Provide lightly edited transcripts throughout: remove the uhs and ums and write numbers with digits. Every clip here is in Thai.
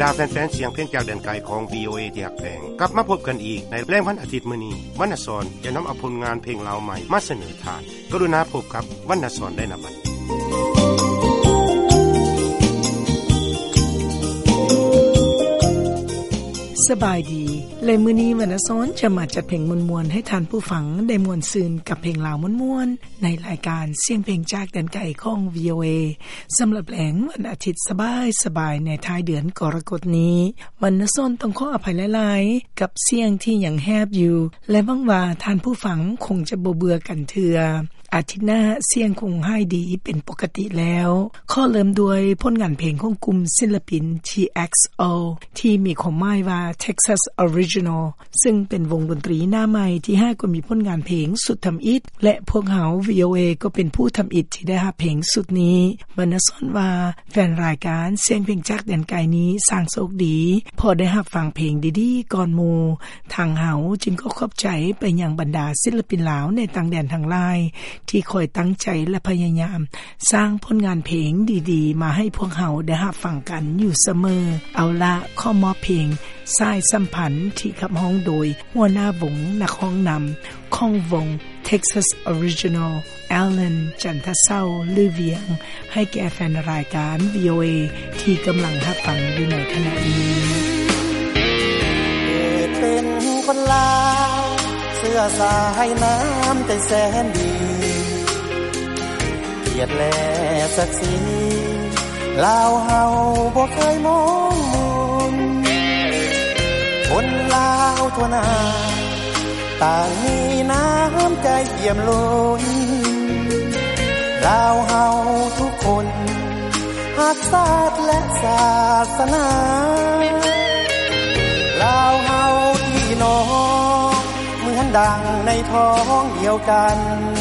แฟนๆเสียงเพลงจากแดนไกลของ VOA ที่ฮักแพงกลับมาพบกันอีกในแรงวันอาทิตย์มื้อนี้วรรณสรจะนําเอาผลงานเพลงลาวใหม่มาเสนอทานกรุณาพบกับวรรณสรได้ณบัดสบายดีและมื้อนี้วรรณสรจะมาจัดเพลงม่วนๆให้ท่านผู้ฟังได้ม่วนซื่นกับเพลงลาวม่วนๆในรายการเสียงเพลงจากแดนไกลของ VOA สำหรับแหลงวันอาทิตย์สบายๆในท้ายเดือนกรกฎาคมนี้วรรณสรต้องขออภัยหลายๆกับเสียงที่ยังแฮบอยู่และหวังว่าท่านผู้ฟังคงจะบ่เบื่อกันเทื่ออาทิตย์หน้าเสียงคงให้ดีเป็นปกติแล้วขอเริ่มด้วยผลงานเพลงของกลุ่มศิลปิน TXO ที่มีความหมายว่า Texas Original ซึ่งเป็นวงดนตรีหน้าใหม่ที่5ก็มีผลงานเพลงสุดทำอิฐและพวกเขา VOA ก็เป็นผู้ทำอิฐที่ได้รับเพลงสุดนี้บรรณสรว่าแฟนรายการเสียงเพลงจากแดนไกลนี้สร้างโชคดีพอได้รับฟังเพลงดีๆก่อนหมู่ทางเฮาจึงก็ขอบใจไปยังบรรดาศิลปินลาวในต่างแดนทั้งหลายที่คอยตั้งใจและพยายามสร้างผลงานเพลงดีๆมาให้พวกเขาได้รับฟังกันอยู่เสมอเอาละข้อมอบเพลงสายสัมพันธ์ที่ขับร้องโดยหัวหน้าวงนักร้องนำของวง Texas Original Alan จันทเศร้าลือเวียงให้แก่แฟนรายการ VOA ที่กำลังรับฟังอยู่ในขณะนี้เป็นคนลาวเสื้อสายน้ำใจแสนดีเกียรติและศักดิ์ศรีลาวเฮาบ่เคยมองมุมคนลาวทั่วหน้าต่างมีน้ำใจเยี่ยมล้นลาวเฮาทุกคนรักชาติและศาสนาลาวเฮาพี่น้องเหมือนดังในท้องเดียวกัน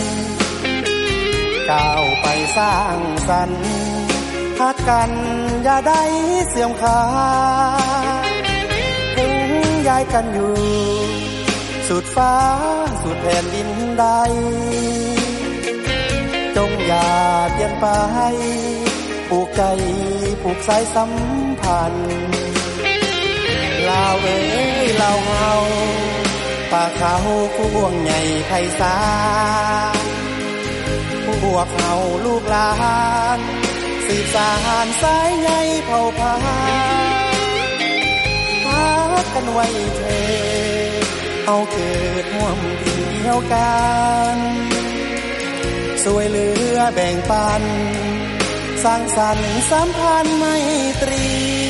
ก้าวไปสร้างสรรค์ฮักกันอย่าได้เสื่อมคลายถึงย้ายกันอยู่สุดฟ้าสุดแผ่นดินใดจงอย่าเปลี่ยนไปผูกใจผูกสายสัมพันธ์ลาวเอ้ยลาวเฮาป่าเขาผู้ห่วงใหญ่ไพศาลพวกเราลูกหลานสืบสานสายใยเผ่าพันธุ์รักกันไว้เถิดเอาเกิดร่วมเดียวกันช่วยเหลือแบ่งปันสร้างสรรค์สัมพันธ์ไมตรี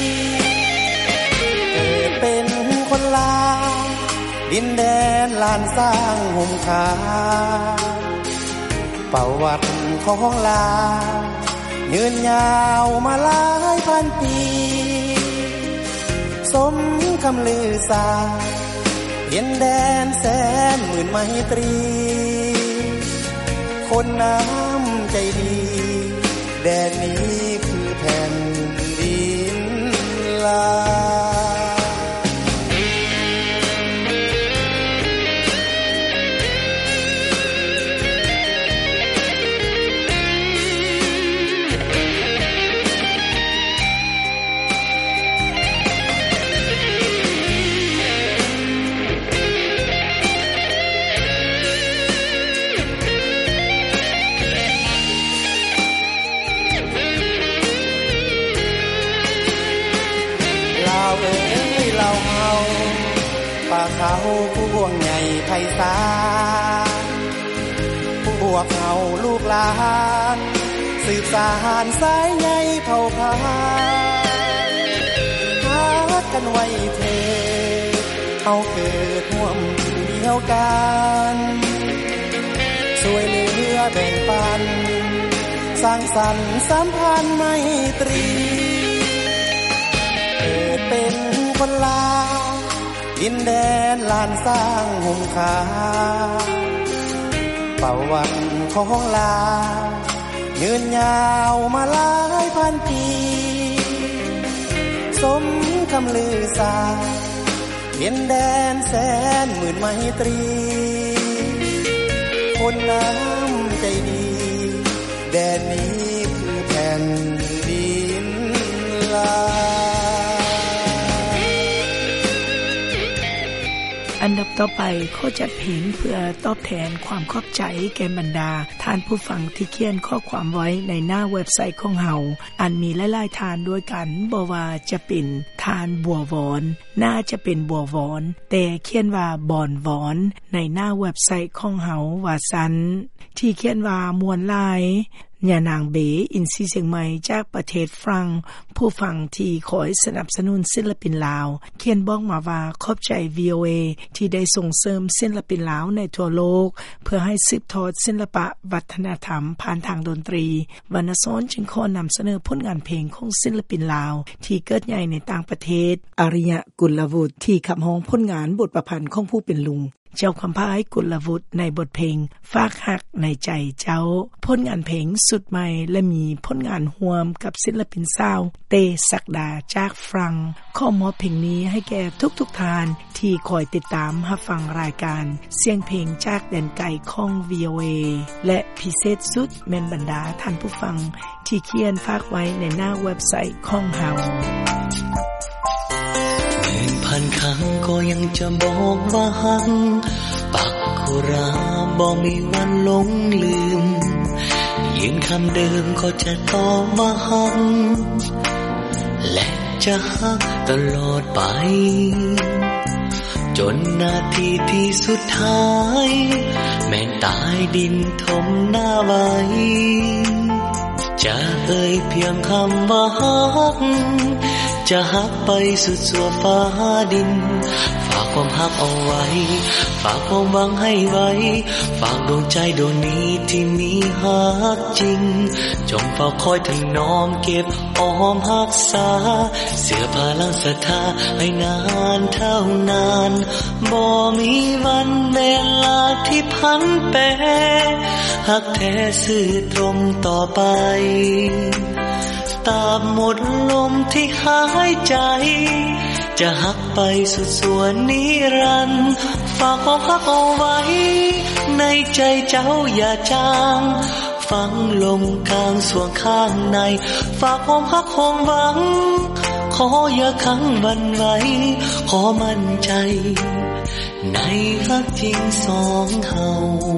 เกิดเป็นคนลาวดินแดนลานสร้างห่มขาวประวัติของลาวยืนยาวมาหลายพันปีสมคำลือสาดินแดนแสนหมื่นไมตรีคนน้ำใจดีแดนนี้คือแผ่นดินลาวเขาผู้ห่วงใหญ่ไพศาลพวกเขาลูกหลานสืบสานสายใยเผ่าพันธุ์รักกันไว้เถิดเอาเกิดร่วมเดียวกันช่วยเหลือแบ่งปันสร้างสรรค์สัมพันธ์ไมตรีเกิดเป็นคนลาวดินแดนลานสร้างห่มขาวประวัติของลาวยืนยาวมาหลายพันปีสมคำลือสาดินแดนแสนหมื่นไมตรีคนน้ำใจดีแดนนี้คือแผ่นดินลาวอันดับต่อไปขอจัดเพลงเพื่อตอบแทนความขอบใจแก่บรรดาท่านผู้ฟังที่เขียนข้อความไว้ในหน้าเว็บไซต์ของเฮาอันมีหลายๆทานด้วยกันบ่ว่าจะเป็นทานบัววอนน่าจะเป็นบัววอนแต่เขียนว่าบอนวอนในหน้าเว็บไซต์ของเฮาว่าซั้นที่เขียนว่ามวลลายญานางเบอินซีเสียงใหม่จากประเทศฝรั่งผู้ฟังที่ขอสนับสนุนศิลปินลาวเขียนบอกมาว่าขอบใจ VOA ที่ได้ส่งเสริมศิลปินลาวในทั่วโลกเพื่อให้สืบทอดศิลปะวัฒนธรรมผ่านทางดนตรีวรรณสอนจึงขอนำเสนอผลงานเพลงของศิลปินลาวที่เกิดใหญ่ในต่างประเทศอาริยะกุลวุฒิที่ขับร้องผลงานบทประพันธ์ของผู้เป็นลุงเจ้าคำพายกุลวุฒิในบทเพลงฝากหักในใจเจ้าผลงานเพลงสุดใหม่และมีผลงานร่วมกับศิลปินสาวเตศักดาจากฝรั่งขอมอบเพลงนี้ให้แก่ทุกๆท่านที่คอยติดตามรับฟังรายการเสียงเพลงจากแดนไกลของ VOA และพิเศษสุดแม่นบรรดาท่านผู้ฟังที่เขียนฝากไว้ในหน้าเว็บไซต์ของเฮาพันครั้งก็ยังจะบอกว่าหักปักคุราบ่มีวันหลงลืมยืนคำเดิมก็จะตอบว่าหักและจะหักตลอดไปจนนาทีที่สุดท้ายแม้ตายดินถมหน้าไว้จะเอ่ยเพียงคำว่าหักจะหักไปสุดสัวฟ้าดินฝากความหักเอาไว้ฝากความหวังให้ไว้ฝากดวงใจดวงนี้ที่มีหักจริงจงเฝ้าคอยถนอมเก็บออมรักษาเสื้อผ้าลังศรัทธาให้นานเท่านานบ่มีวันเวลาที่พันแปรหักแท้ซื่อตรงต่อไปตราบหมดลมที่หายใจจะหักไปสุดส่วนนิรันดร์ฝากความหักเอาไว้ในใจเจ้าอย่าจางฝังลงกลางส่วงข้างในฝากความหักความหวังขออย่าขังวันไว้ขอมั่นใจในรักจริงสองเฮา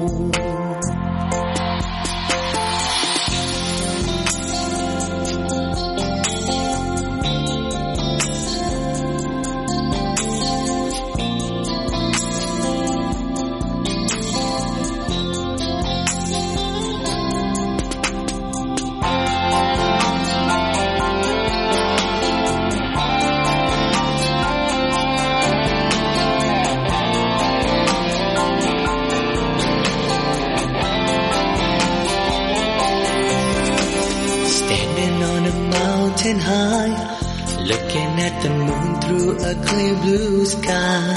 high looking at the moon through a clear blue sky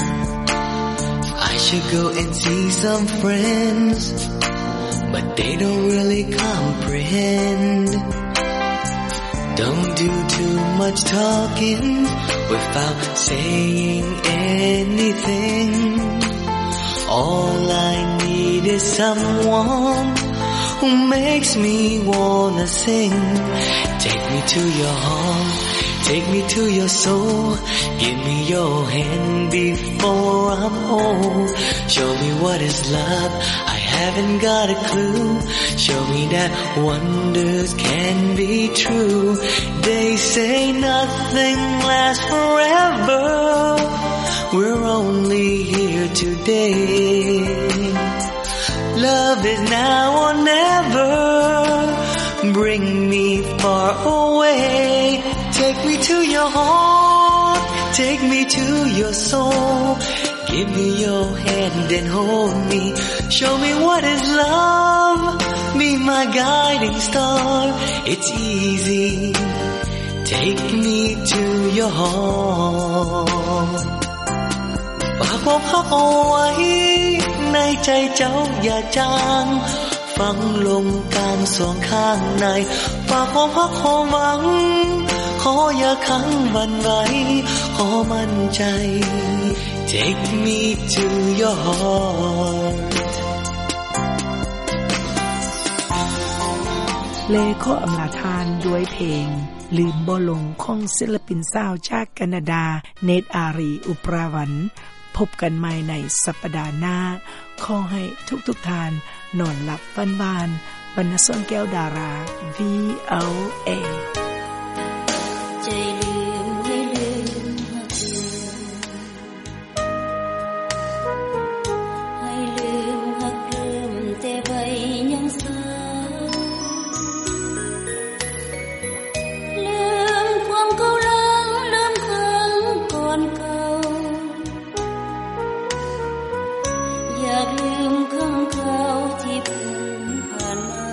I should go and see some friends but they don't really comprehend don't do too much talking without saying anything all I need is someone who makes me wanna sing take me to your heart take me to your soul give me your hand before I'm old show me what is love I haven't got a clue show me that wonders can be true they say nothing lasts forever we're only here today love is now or never bring me far away take me to your heart take me to your soul give me your hand and hold me show me what is love be my guiding star it's easy take me to your heart ฝากความรักเอาไว้ในใจเจ้าอย่าจางฝังลงกลางสองข้างในฝากความรักความหวังขออย่าขังวันไว้ขอมั่นใจ take me to your heart เลขออำลาทานด้วยเพลงลืมบ่ลงของศิลปินสาวจากแคนาดาเนตอารีอุปราวันพบกันใหม่ในสัปดาห์หน้าขอให้ทุกท่านนอนหลับฝันหวานวรรณสนแก้วดารา VOA ใจลืมให้ลืมให้ลืมหักลืมแต่ใบยังสาลืมความเก่าหลังลืมครั้งก่อนเก่าอยากลืมครั้งเก่าที่เพิ่งผ่านมา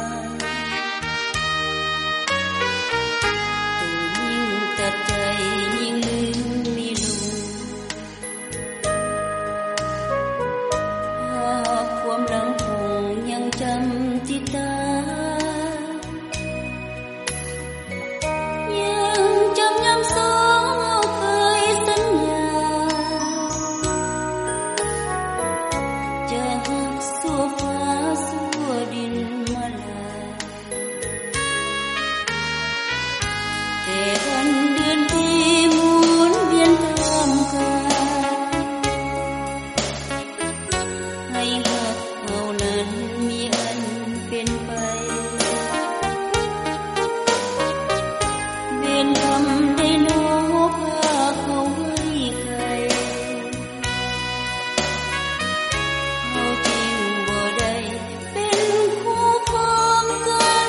แต่ยิ่งตัดใจยิ่งลืมไม่ลงหากความหลังคงยังจำติดตายังจำย้ำสองเคยสัญญาจะหักสู้ฟ้าสู้ดินมาลาแต่วันเดือนปีหมุนเวียนตามกาลให้หักเท่านั้นมีอันเป็นไปเวียนกรรมได้โน้พาเขาไว้ไกลเขาจริงบ่ได้เป็นคู่ครองกัน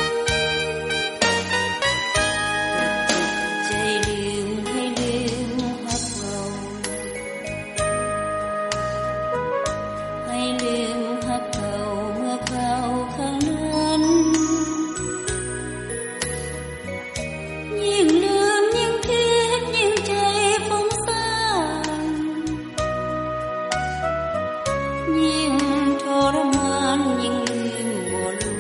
ใจลืมให้ลืมหักเขาให้ลืมหักเขาเมื่อเขาข้างนั้นยิ่งลืมยิ่งคิดยิ่งใจฟุ้งซ่านยิ่งทรมานยิ่งลืมบ่ลง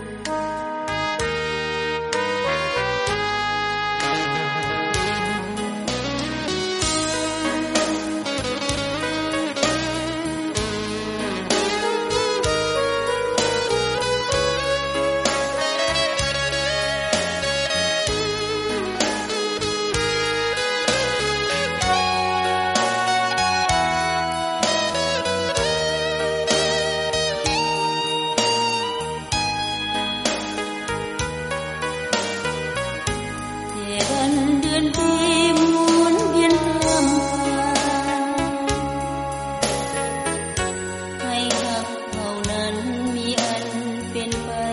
แต่วันเดือนปีหมุนเวียนตามกาลให้หักเท่านั้นมีอันเป็นไป